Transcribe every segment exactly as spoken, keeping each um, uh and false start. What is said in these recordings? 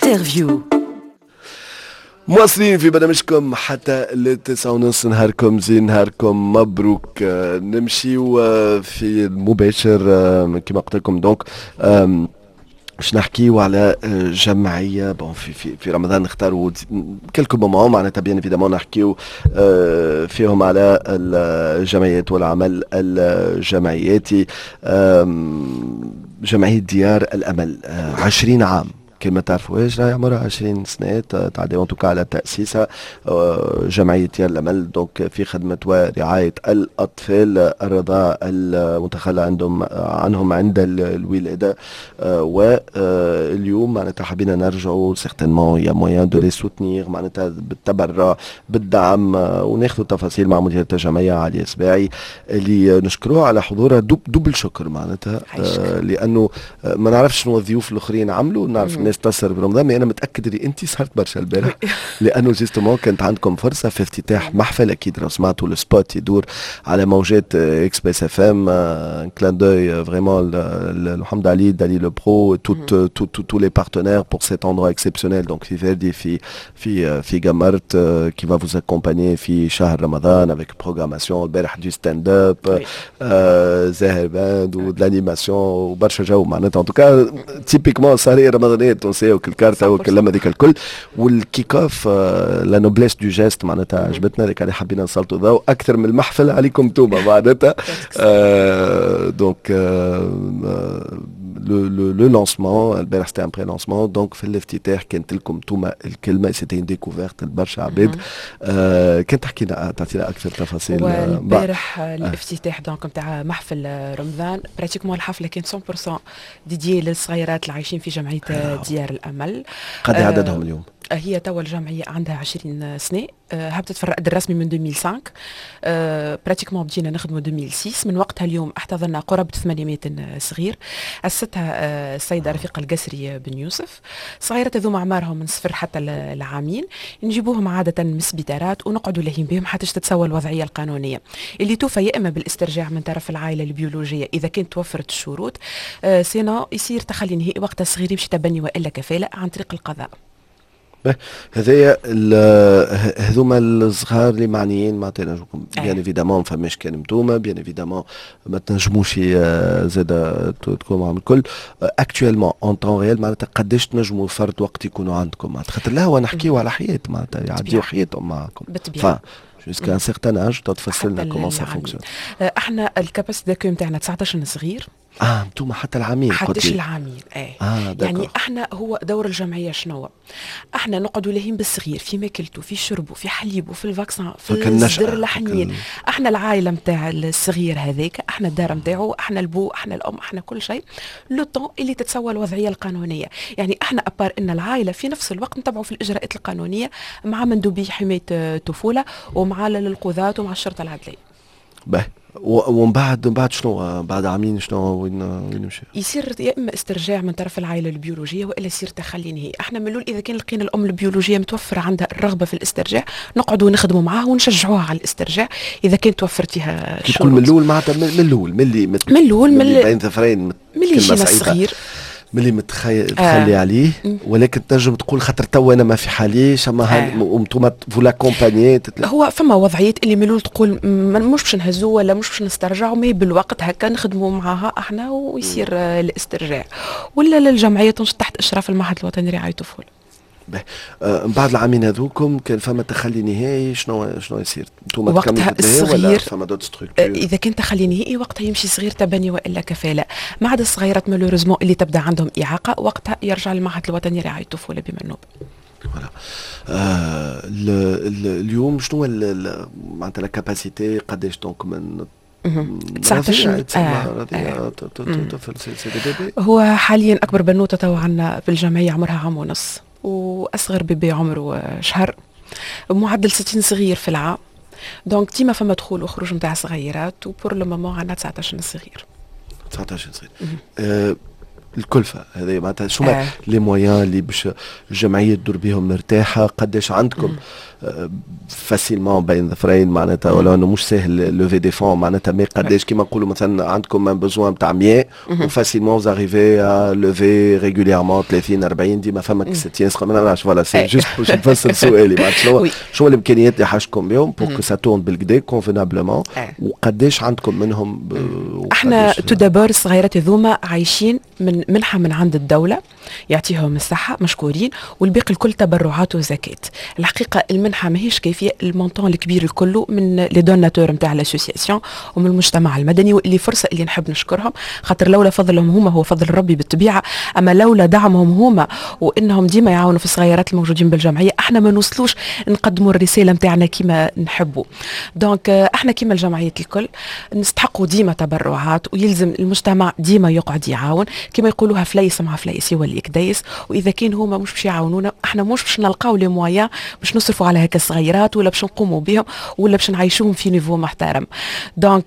انترفيو. مواصلين في برنامجكم حتى للتسعة ونص. نهاركم زين، نهاركم مبروك. نمشيو في المباشر كما قلت لكم. دونك باش نحكيو على جمعيه بون في في في رمضان نختاروا كلكو مومون معناتها بيان ايفيدامون نحكيو فيهم على الجمعيات والعمل الجمعياتي. جمعيه ديار الامل عشرين عام كما تعرفوهاش، راهي عمرها عشرين سنة تعدي انتوكا على تأسيسها. جمعية ديار الأمل دونك في خدمة ورعاية الأطفال الرضاع المتخلى عندهم عنهم عند الولادة. واليوم معناتها حبينا نرجعوا سيغتينمون يا مويان دو لي سوتنيغ معناتها بالتبرع بالدعم، وناخذوا تفاصيل مع مديرة الجمعية علي سباعي اللي نشكروها على حضورها. دوب دوبل شكر معناتها لأنه ما نعرفش شنو الضيوف الآخرين عملوا، نعرف الناس تصر برمضان، مي انا متاكد اللي انت صارت برشا البارح لانه جيستومون كانت عندكم فرصه في افتتاح محفل. اكيد راه سمعتوا السبوت يدور على موجات اكس بي اس اف ام. كلان دوي فريمون محمد علي دالي لو برو تو لي بارتنير بور سيت اندروا اكسبسيونيل. دونك في فيردي في في في جامرت كي فا فوز اكومباني في شهر رمضان افيك بروغراماسيون البارح دو ستاند اب زاهر باند ودلانيماسيون وبرشا جو معناتها. ان توكا تيبيكمون سهريه رمضانيه تونسيه وكل كارتا وكل هذيك الكل. والكيك اوف لا نوبليس دو جيست معناتها عجبتنا، لك اللي حبينا نسلطوا ضوء اكثر من المحفل عليكم انتوما معناتها. دونك لو لو لو لانسمون البارح سيتي ان بري لانسمون. دونك في الافتتاح كانت لكم انتوما الكلمه سيتي ان ديكوفيرت لبرشا عباد. كنت تحكي لنا تعطينا اكثر تفاصيل. والبارح الافتتاح دونك نتاع محفل رمضان براتيكمون الحفله كانت مية بالمية ديديي للصغيرات اللي عايشين في جمعيه ديار الامل. قد آه عددهم اليوم؟ هي توا الجمعيه عندها عشرين سنه. أه هبطت في الرائد الرسمي من ألفين وخمسة. أه براتيكمون بدينا نخدموا ألفين وستة. من وقتها اليوم احتضنا قرابه ثمانمائة صغير. اسستها أه السيده رفيقه القسري بن يوسف. صغيرات هذوما اعمارهم من صفر حتى العامين، نجيبوهم عاده من سبيطارات ونقعدوا لهين بهم حتى تتسوى الوضعيه القانونيه اللي توفى يا اما بالاسترجاع من طرف العائله البيولوجيه اذا كانت توفرت الشروط، أه سينا يصير تخلي نهائي وقتها الصغير يمشي تبني والا كفاله عن طريق القضاء. هذايا هذوما الصغار اللي معنيين معناتها نجمكم بيان ايفيدامون فماش كان نتوما بيان ايفيدامون ما تنجموش زاد تكونوا معهم الكل. اكطوالمون اون طون ريال معناتها قداش تنجموا فرد وقت يكونوا عندكم معناتها خاطر لا هو نحكيو على حياه معناتها يعديوا حياتهم معكم بالطبيعه جوسكا ان سيغتان اج. تفصل لنا كومون سا فونكسيون. احنا الكاباسيتي داكو نتاعنا تسعطاش صغير. اه انتوما حتى العامين حتىش العامين ايه آه يعني احنا هو دور الجمعيه شنو؟ احنا نقعدوا لهين بالصغير في ماكلته في شربه في حليبه في الفاكسان في الصدر الحنين. احنا العائله نتاع الصغير هذاك، احنا الدار نتاعو، احنا البو، احنا الام، احنا كل شيء لو طون اللي تتسوى الوضعيه القانونيه. يعني احنا ابار ان العائله في نفس الوقت نتبعوا في الاجراءات القانونيه مع مندوبي حمايه الطفوله ومع القضاة ومع الشرطه العدليه. به ومن بعد من بعد شنو بعد عامين شنو وين وين نمشي؟ يصير يا اما استرجاع من طرف العائله البيولوجيه والا يصير تخلي نهائي. احنا من الاول اذا كان لقينا الام البيولوجيه متوفره عندها الرغبه في الاسترجاع نقعدوا نخدموا معاها ونشجعوها على الاسترجاع اذا كانت توفرت فيها الشروط. كل من الاول معناتها من الاول من اللي من الاول من اللي بين ظفرين من اللي يجينا الصغير ملي متخيل تخلي آه. عليه ولكن تنجم تقول خاطر تو انا ما في حاليش اما آه. وانتم فولا كومباني. هو فما وضعيات اللي ملول تقول مش باش نهزوه ولا مش باش نسترجعوا، ما بالوقت هكا نخدموا معاها احنا ويصير آه الاسترجاع ولا للجمعيه تنشط تحت اشراف المعهد الوطني لرعايه الطفوله. آه بعد العامين هذوكم كان فما تخلي نهائي شنو شنو يصير؟ انتم وقتها الصغير فما دوت ستركتور؟ اذا كان تخلي نهائي وقتها يمشي صغير تبني والا كفاله. ما عدا الصغيرات مالوريزمون اللي تبدا عندهم اعاقه وقتها يرجع للمعهد الوطني لرعاية الطفوله بمنوب. فوالا آه اليوم شنو معناتها لا كاباسيتي قداش دونك من تسعطاش هو حاليا اكبر بنوته تو عندنا في الجمعيه عمرها عام ونص واصغر بيبي عمره شهر. معدل ستين صغير في العام. دونك ديما فما دخول وخروج نتاع صغيرات وبور لو مومون عندنا تسعطاش صغير. تسعطاش صغير. أه الكلفة هذه معناتها شو ما آه. لي مويان اللي باش الجمعية تدور بهم مرتاحة، قداش عندكم فاسيلمون بين ظفرين معناتها، ولا انه مش سهل لوفي دي فون معناتها، مي قداش كيما نقولوا مثلا عندكم ان بوزوان تاع مية وفاسيلمون زاريفي ا لوفي ريغوليرمون ثلاثين أربعين ديما فما ستين سقط ما نعرفش فوالا سي جوست باش نفسر سؤالي معناتها شنو شنو الامكانيات اللي حاجتكم بهم بور كو سا تورن بالكدا كونفينابلمون، وقداش عندكم منهم؟ احنا تو دابور الصغيرات هذوما عايشين من منحه من عند الدوله يعطيهم الصحه مشكورين، والباقي الكل تبرعات وزكاه. الحقيقه المنحه ماهيش كيفيه المونطون الكبير الكل من لي دوناتور نتاع الاسوسياسيون ومن المجتمع المدني، واللي فرصه اللي نحب نشكرهم، خاطر لولا فضلهم هما هو فضل ربي بالطبيعه، اما لولا دعمهم هما وانهم ديما يعاونوا في الصغيرات الموجودين بالجمعيه احنا ما نوصلوش نقدموا الرساله نتاعنا كيما نحبوا. دونك احنا كيما الجمعيات الكل نستحقوا ديما تبرعات، ويلزم المجتمع ديما يقعد يعاون كيما يقولوها فليس مع فليس يولي كديس، واذا كان هما مش باش يعاونونا احنا مش باش نلقاو لي مويان باش نصرفوا على هكا الصغيرات ولا باش نقوموا بهم ولا باش نعيشوهم في نيفو محترم. دونك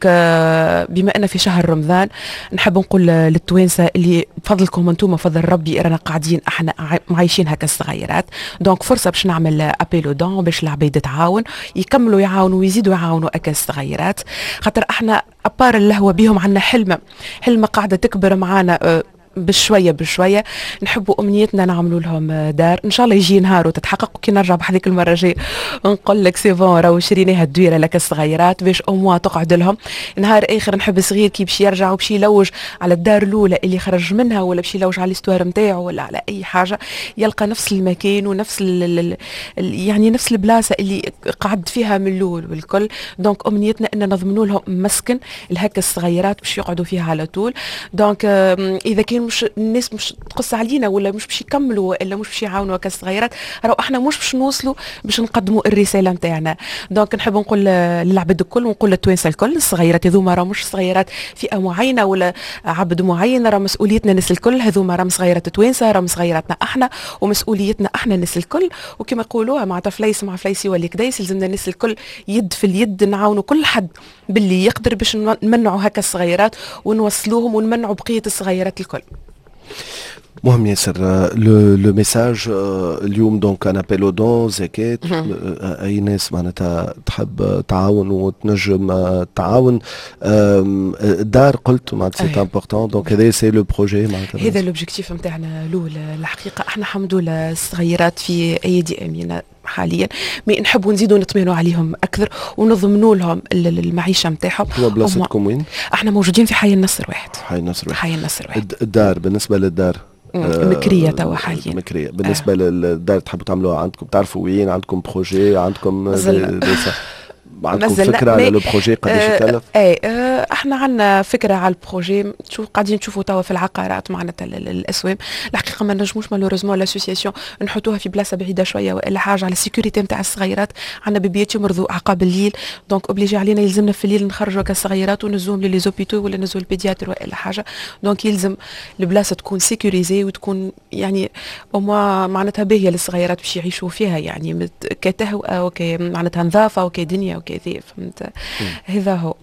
بما ان في شهر رمضان نحب نقول للتوانسه اللي بفضلكم انتم وفضل ربي رانا قاعدين احنا عايشين هكا الصغيرات، دونك فرصه باش نعمل ابيلو دون باش العباد تعاون يكملوا يعاونوا ويزيدوا يعاونوا هكا الصغيرات، خاطر احنا ابار اللهوه بهم عندنا حلمه حلمه قاعده تكبر معانا بشويه بشويه. نحبوا امنيتنا نعملوا لهم دار ان شاء الله يجي نهار وتتحقق، وكي نرجع بحذيك المره الجايه نقول لك سي فون راهو شريناها الدويره لك الصغيرات باش اموا تقعد لهم نهار اخر. نحب صغير كي باش يرجع وباش يلوج على الدار الاولى اللي خرج منها ولا باش يلوج على الاستوار نتاعو ولا على اي حاجه يلقى نفس المكان ونفس ال ال يعني نفس البلاصه اللي قعد فيها من الاول والكل. دونك امنيتنا ان نضمنوا لهم مسكن لهكا الصغيرات باش يقعدوا فيها على طول. دونك اذا كان مش الناس مش تقص علينا ولا مش باش يكملوا الا مش باش يعاونوا كالصغيرات، راهو احنا مش باش نوصلوا باش نقدموا الرساله نتاعنا. دونك نحب نقول للعباد الكل ونقول للتوانسه الكل الصغيرات هذوما راه مش صغيرات فئه معينه ولا عبد معين، راه مسؤوليتنا الناس الكل، هذوما راه صغيرات توانسه، راه صغيراتنا احنا ومسؤوليتنا احنا الناس الكل. وكما يقولوها مع فليس مع فليس يولي كديس، لازمنا الناس الكل يد في اليد نعاونوا كل حد باللي يقدر باش نمنعوا هكا الصغيرات ونوصلوهم ونمنعوا بقيه الصغيرات الكل. مهم ياسر. لو لو ميساج اليوم دونك ان ابيلو دون زكاة، اي ناس معناتها تحب تعاون وتنجم تعاون. الدار قلت معناتها سي امبورطون، دونك هذا سي لو بروجي معناتها هذا لوبجيكتيف نتاعنا الاول. الحقيقه احنا الحمد لله الصغيرات في ايدي امينه حاليا، مي نحبوا نزيدوا نطمئنوا عليهم اكثر ونضمنوا لهم المعيشه نتاعهم. هو بلاصتكم وين؟ احنا موجودين في حي النصر واحد. حي النصر واحد. حي النصر واحد. الدار بالنسبه للدار مكريه توا حاليا. مكريه بالنسبه آه. للدار تحبوا تعملوها عندكم، تعرفوا وين عندكم بروجي عندكم عندكم فكره على لو بروجي قداش يكلف؟ اي اه احنا عندنا فكره على البروجي، شوف قاعدين نشوفوا توا في العقارات معناتها الاسوام. الحقيقه ما نجموش مالوريزمون لاسوسياسيون نحطوها في بلاصه بعيده شويه ولا حاجه على السيكوريتي نتاع الصغيرات. عندنا بيبيات يمرضوا عقاب الليل، دونك اوبليجي علينا يلزمنا في الليل نخرجوا كالصغيرات ونزوهم لي زوبيتو ولا نزوا البيدياتر ولا حاجه. دونك يلزم البلاصه تكون سيكوريزي وتكون يعني وما معناتها باهيه للصغيرات باش يعيشوا فيها، يعني كتهوى وكي معناتها نظافه وكدنيا وكذا. فهمت؟ هذا هو.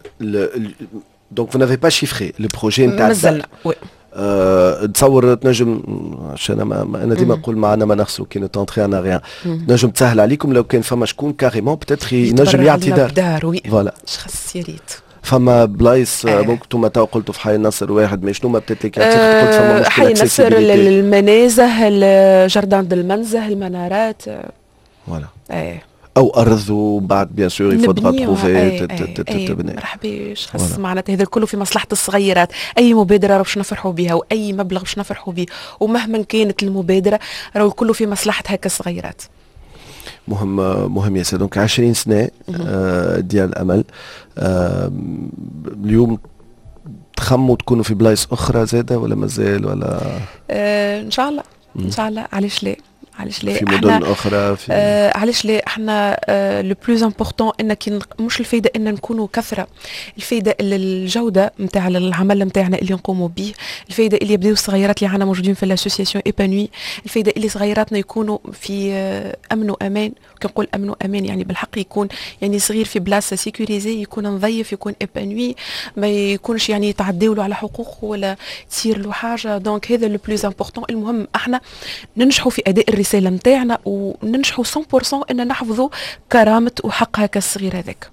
دونك vous n'avez pas chiffré le projet نتاع مازلنا. وي أه تصور تنجم عشان ما انا ديما نقول معنا ما نخسروا كي نتونتري انا غيان، نجم تسهل عليكم لو كان فما شكون كاريمون بتاتر ينجم يعطي دار. دار وي فوالا خاص يا ريت. فما بلايص ممكن انتم تو قلتوا في حي النصر واحد، ما شنو ما بتات لك أه قلت فما مشكله حي النصر المنازه الجردان المنزه المنارات فوالا ايه او ارض وبعد بيان سور يفضل تروفي تبني. مرحباش خاص معناتها هذا كله في مصلحه الصغيرات. اي مبادره باش نفرحوا بها واي مبلغ باش نفرحوا به، ومهما كانت المبادره راهو كله في مصلحه هكا الصغيرات. مهم مهم ياسر. دونك عشرين سنه آه ديال الامل. آه اليوم تخموا تكونوا في بلايص اخرى زاده ولا مازال ولا؟ آه ان شاء الله ان شاء الله. علاش لا؟ علاش لا في مدن اخرى في آه علاش لا احنا آه لو بلوز امبورطون ان مش الفايده ان نكونوا كثره، الفايده الجوده نتاع العمل نتاعنا اللي نقوموا به، الفايده اللي يبداو الصغيرات اللي عندنا موجودين في لاسوسياسيون ايبانوي، الفايده اللي صغيراتنا يكونوا في آه امن وامان. كنقول امن وامان يعني بالحق يكون يعني صغير في بلاصه سيكوريزي، يكون نظيف، يكون ايبانوي، ما يكونش يعني يتعداو له على حقوقه ولا تصير له حاجه. دونك هذا لو بلوز امبورطون. المهم احنا ننجحوا في اداء الرساله نتاعنا وننجحوا مية بالمية ان نحفظوا كرامه وحق هكا الصغير هذاك.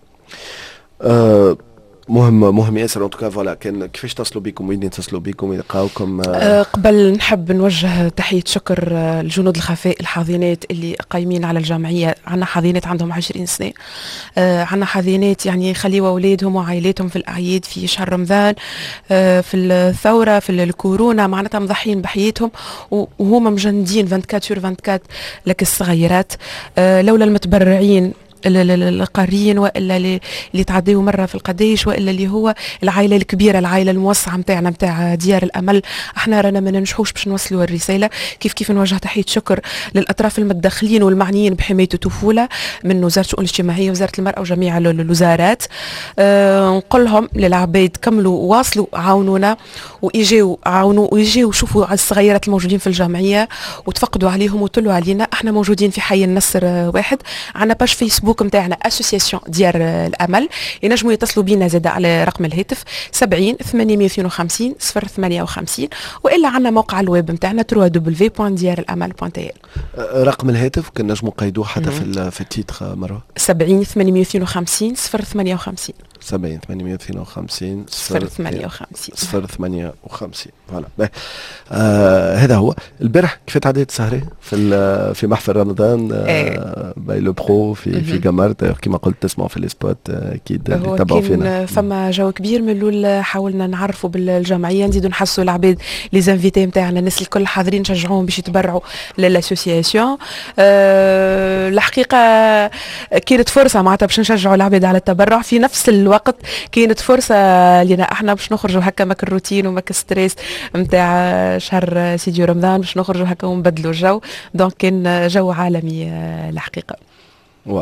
أه مهم مهم ياسر. ان توكا فوالا، كان كيفاش تصلوا بكم، وين يتصلوا بكم يلقاوكم؟ أه قبل نحب نوجه تحيه شكر الجنود الخفاء الحاضنات اللي قايمين على الجمعيه. عندنا حاضنات عندهم عشرين سنه، أه عندنا حاضنات يعني خليوا اولادهم وعائلاتهم في الاعياد في شهر رمضان، أه في الثوره في الكورونا، معناتها مضحيين بحياتهم وهما مجندين أربعة وعشرين سور أربعة وعشرين لك الصغيرات. أه لولا المتبرعين القاريين والا اللي تعديوا مره في القديش والا اللي هو العائله الكبيره العائله الموسعه نتاعنا نتاع ديار الامل، احنا رانا ما ننجحوش باش نوصلوا الرساله. كيف كيف نوجه تحيه شكر للاطراف المتدخلين والمعنيين بحمايه الطفوله من وزاره الشؤون الاجتماعيه وزاره المراه وجميع الوزارات. أه نقول لهم للعباد كملوا واصلوا عاونونا واجيوا عاونوا ويجيوا شوفوا على الصغيرات الموجودين في الجمعيه وتفقدوا عليهم وطلوا علينا. احنا موجودين في حي النصر واحد، عندنا باش فيسبوك نتاعنا اسوسياسيون ديار الامل، ينجموا يتصلوا بينا زاد على رقم الهاتف سبعين ثمانمائة واثنين وخمسين صفر ثمانية وخمسين، والا عندنا موقع الويب نتاعنا دبليو دبليو دبليو بوان ديار الامل بوان تي ال. رقم الهاتف كان نجموا نقيدوه حتى في في التيتر مره سبعين ثمانمائة واثنين وخمسين صفر ثمانية وخمسين سبعين ثمانمائة واثنين وخمسين صفر ثمانية وخمسين صفر ثمانية وخمسين. فوالا آه هذا هو. البارح كيف تعديت سهرة في في محفل رمضان آه باي لو برو في في جمارت كما قلت تسمعوا في السبوت اكيد اللي تابعوا فينا. فما جو كبير من الاول، حاولنا نعرفوا بالجمعيه، نزيدوا نحسوا العباد لي زانفيتي نتاعنا الناس الكل حاضرين نشجعوهم باش يتبرعوا للاسوسياسيون. أه الحقيقه كانت فرصه معناتها باش نشجعوا العباد على التبرع، في نفس الوقت كانت فرصه لنا احنا باش نخرجوا هكا ماك الروتين وماك ستريس نتاع شهر سيدي رمضان، باش نخرجوا هكا ونبدلوا الجو. دونك كان جو عالمي الحقيقه. و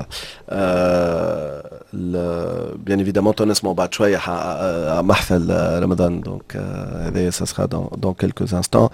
بيان ايفيدامون نسمعوا بعد شويه محفل رمضان، دونك هذا سا سخا دون كيلكوز انستون.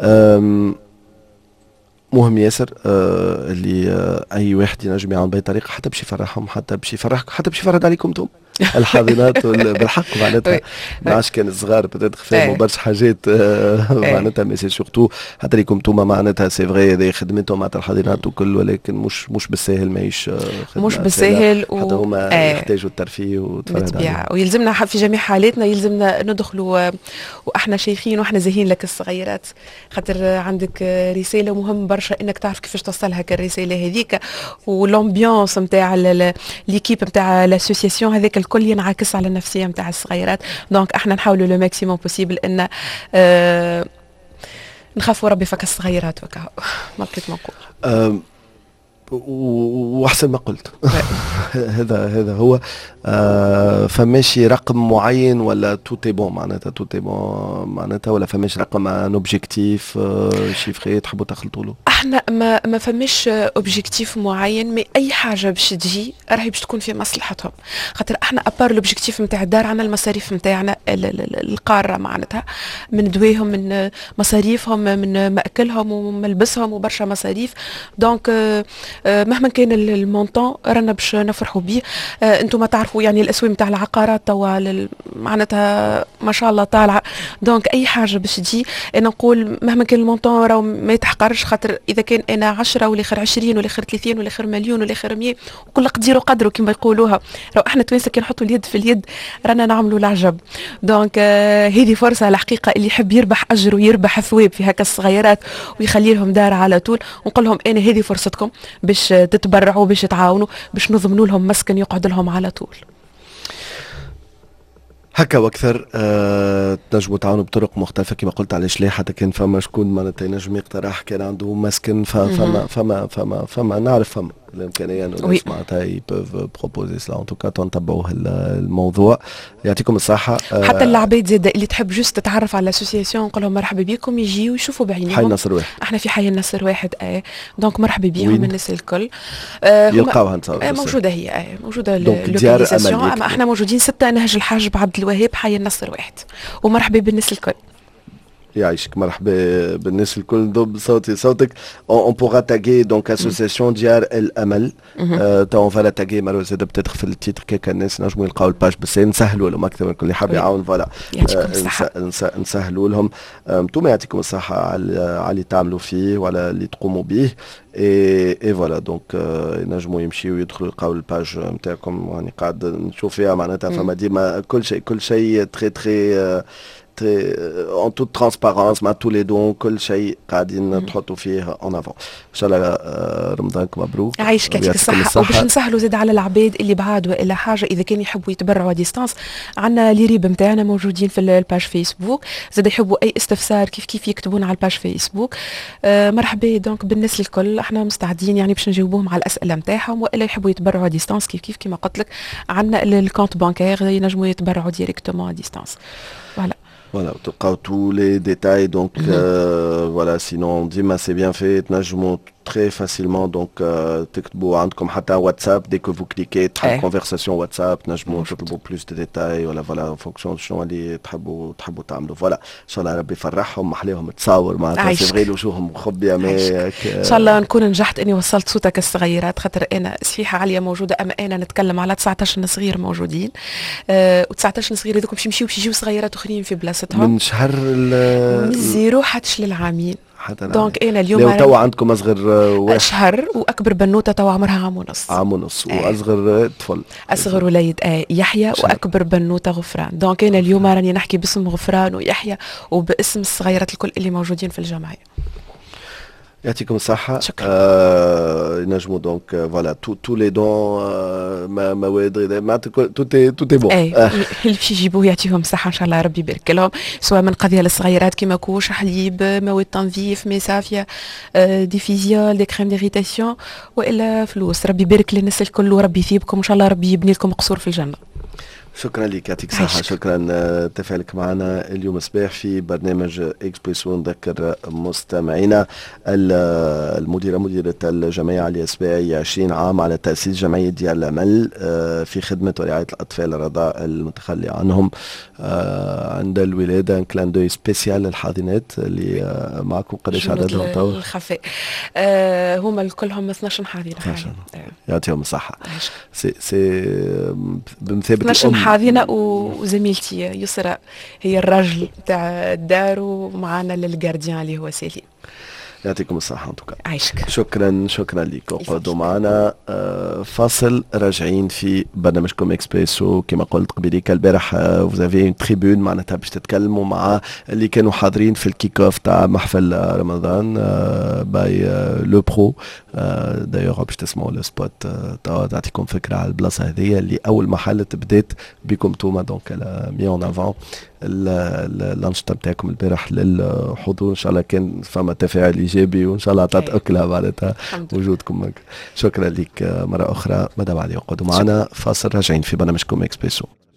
مهم ياسر آه اللي آه اي واحد ينجم يعمل باي طريقه حتى باش يفرحهم، حتى باش يفرحكم، حتى باش يفرض عليكم انتم الحاضنات بالحق معناتها. ما عادش كان الصغار بدات فهموا برشا حاجات آه معناتها، مي سي سورتو حتى ليكم انتم معناتها سي فغي هذه خدمتهم معناتها الحاضنات وكل، ولكن مش مش بالساهل ماهيش مش بالساهل و... حتى هما آه يحتاجوا الترفيه وتفرج عليهم. ويلزمنا في جميع حالاتنا يلزمنا ندخلوا واحنا شيخين واحنا زاهين لك الصغيرات، خاطر عندك رساله مهم برشا انك تعرف كيفاش توصلها الرساله هذيك، والامبيونس نتاع ليكيب نتاع لاسوسياسيون هذاك الكل ينعكس على النفسيه نتاع الصغيرات. دونك احنا نحاولوا لو ماكسيموم بوسيبل ان آه نخافوا ربي فك الصغيرات وكا ما بقيت ما نقول. واحسن ما قلت هذا هذا هو. آه فماشي رقم معين ولا توتي بون معناتها توتي بون معناتها، ولا فماش رقم ان اوبجيكتيف آه شيفري تحبوا تخلطوا له؟ احنا ما ما فماش اوبجيكتيف معين، مي اي حاجه باش تجي راهي باش تكون في مصلحتهم، خاطر احنا ابار الاوبجيكتيف نتاع الدار عندنا المصاريف نتاعنا القاره معناتها من دواهم من مصاريفهم من ماكلهم وملبسهم وبرشا مصاريف. دونك آه مهما كان المونطون رانا باش نفرحوا به. آه انتم ما تعرفوا يعني الاسواق نتاع العقارات توا معناتها ما شاء الله طالعه. دونك اي حاجه باش تجي انا نقول مهما كان المونطون راهو ما يتحقرش، خاطر اذا كان انا عشرة ولا خير عشرين ولا خير ثلاثين ولا خير مليون ولا خير مية وكل قدير وقدره كما يقولوها. راهو احنا توانسه كي نحطوا اليد في اليد رانا نعملوا العجب. دونك آه هذه فرصه الحقيقه اللي يحب يربح اجر ويربح ثواب في هكا الصغيرات ويخلي لهم دار على طول، ونقول لهم انا هذه فرصتكم باش تتبرعوا باش تعاونوا باش نضمنوا لهم مسكن يقعد لهم على طول. هكا واكثر أه تنجموا تعاونوا بطرق مختلفه كما قلت. علاش لا؟ حتى كان فما شكون معناتها ينجم يقترح كان عنده مسكن فما فما فما فما, فما نعرف فما الامكانيه انه Oui. الناس معناتها يبوف بروبوزي سلا ان توكا تنتبعوا الموضوع. يعطيكم الصحه. حتى العباد زاد اللي تحب جوست تتعرف على الاسوسياسيون نقول لهم مرحبا بكم، يجيوا يشوفوا حي بعينيهم. النصر واحد. احنا في حي النصر واحد اه دونك مرحبا بهم وين؟ الناس الكل. آه هما- يلقاوها نتصور آه بس. موجوده هي اه موجوده دونك ديار اللوكاليزاسيون، أمل اما يكتبوا. احنا موجودين ستة نهج الحاج عبد الوهاب حي النصر واحد، ومرحبا بالناس الكل. يعيشك مرحبا بالناس الكل. ضب صوتي صوتك. اون بوغا تاغي دونك اسوسياسيون ديار الامل. تو اون فالا تاغي مره زاد بتدخل في التيتر كيكا الناس نجموا يلقاو الباج، بس نسهلوا لهم اكثر من كل اللي حاب وي. يعاون. فوالا يعطيكم آه، الصحة. نس- نس- نسهلوا لهم. انتم يعطيكم الصحه على على اللي تعملوا فيه وعلى اللي تقوموا به. اي اي فوالا دونك ينجموا يمشيوا يدخلوا يلقاو الباج نتاعكم. راني قاعد نشوف فيها معناتها فما ديما كل شيء كل شيء تري تري en toute transparence مع tous les dons كل شيء قاعدين تحطوا فيه en avant. ان شاء الله آه، رمضانكم مبروك. يعيشك يعطيك ويعطيكم الصحة. وباش نسهلوا زاد على العباد اللي بعاد وإلا حاجة إذا كان يحبوا يتبرعوا ديستانس، عندنا لي ريب نتاعنا موجودين في الباج فيسبوك، زاد يحبوا أي استفسار كيف كيف يكتبون على الباج فيسبوك. آه مرحبا دونك بالناس الكل، احنا مستعدين يعني باش نجاوبوهم على الأسئلة نتاعهم، وإلا يحبوا يتبرعوا ديستانس كيف كيف كما قلت لك عندنا الكونت بانكير ينجموا يتبرعوا ديريكتومون ديستانس. فوالا. Voilà, تلقاو tous les détails donc Mhm. euh, voilà sinon ديما c'est bien fait تنجموا très facilement donc euh, تكتبوا عندكم حتى واتساب dès que vous cliquez تحل إيه. conversation واتساب تنجموا تطلبوا plus de détails ولا voilà en fonction شنو اللي تحبوا تحبوا تعملوا. فوالا ان شاء الله ربي يفرحهم. محليهم تصاور معناتها عايشك. سي فغي وجوههم مخبيه ما ان شاء الله نكون نجحت اني وصلت صوتك الصغيرات، خاطر انا سفيحه عاليه موجوده، اما انا نتكلم على تسعطاش صغير موجودين. أه و19 صغير هذوك باش يمشيو باش يجيو صغيرات اخرين في بلاصتهم من شهر من ال- الزيرو حتى للعامين. حتى دونك انا اليوم لو راني توا عندكم اصغر واحد شهر، واكبر بنوته توا عمرها عام ونص. عام ونص إيه. واصغر طفل اصغر وليد آه يحيى، شهر. واكبر بنوته غفران. دونك انا اليوم راني نحكي باسم غفران ويحيى وباسم الصغيرات الكل اللي موجودين في الجمعيه. يعطيكم الصحة. شكرا. آه نجموا دونك فوالا تو تو لي دون ما مواد غذائية معناتها تو تي تو تي بون. اي اللي باش يجيبوه يعطيهم الصحه ان شاء الله، ربي يبارك لهم، سواء من قضيه للصغيرات كيما كوش حليب مواد تنظيف ماء صافيه آه، دي فيزيول دي كريم ديريتاسيون، والا فلوس. ربي يبارك للناس الكل وربي يثيبكم ان شاء الله، ربي يبني لكم قصور في الجنه. شكرا لك يعطيك الصحة. عايشك. شكرا آه، تفاعلك معنا اليوم الصباح في برنامج اكسبريسو. نذكر مستمعينا ال- المديرة مديرة الجمعية عليا سباعي عشرين عام على تأسيس جمعية ديار الأمل آه، في خدمة ورعاية الأطفال الرضاع المتخلي عنهم آه، عند الولادة. كلان دوي سبيسيال للحاضنات اللي آه، معكم قداش جنود عددهم توا؟ الخفاء آه هما الكلهم اثناش حاضرين اثناش. حاليا. يعطيهم الصحة. عايشك. سي سي بمثابة اثناش الأم. حاضنه وزميلتي يسرى هي الراجل تاع الدار، ومعانا للجارديان اللي هو سيلين. يعطيكم الصحة انتوكا. عايشك. شكرا شكرا لكم. يفضل. قعدوا معنا آه، فاصل راجعين في برنامجكم اكسبريسو. كما قلت قبيليك البارح وزافي اون تريبون معناتها باش تتكلموا مع اللي كانوا حاضرين في الكيك اوف تاع محفل آه، رمضان آه، باي آه، لو برو. آه، دايوغ باش تسمعوا لو سبوت آه، توا تعطيكم فكره على البلاصه هذه اللي اول محل بدات بكم توما دونك مي اون افون الانشطه نتاعكم البارح للحضور. ان شاء الله كان فما تفاعل ايجابي وان شاء الله عطات أي. اكلها معناتها الحمد لله. وجودكم معك. شكرا لك مرة أخرى مدام علي. وقعدوا معنا فاصل راجعين في برنامجكم اكسبريسو.